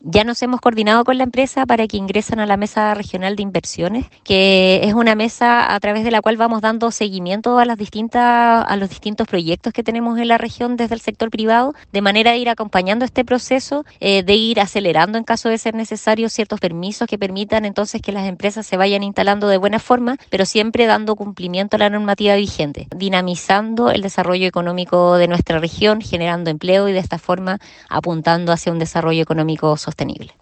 Ya nos hemos coordinado con la empresa para que ingresen a la Mesa Regional de Inversiones, que es una mesa a través de la cual vamos dando seguimiento a a los distintos proyectos que tenemos en la región desde el sector privado, de manera de ir acompañando este proceso, de ir acelerando en caso de ser necesario ciertos permisos que permitan entonces que las empresas se vayan instalando de buena forma, pero siempre dando cumplimiento a la normativa vigente, dinamizando el desarrollo económico de nuestra región, generando empleo y de esta forma apuntando hacia un desarrollo económico sostenible.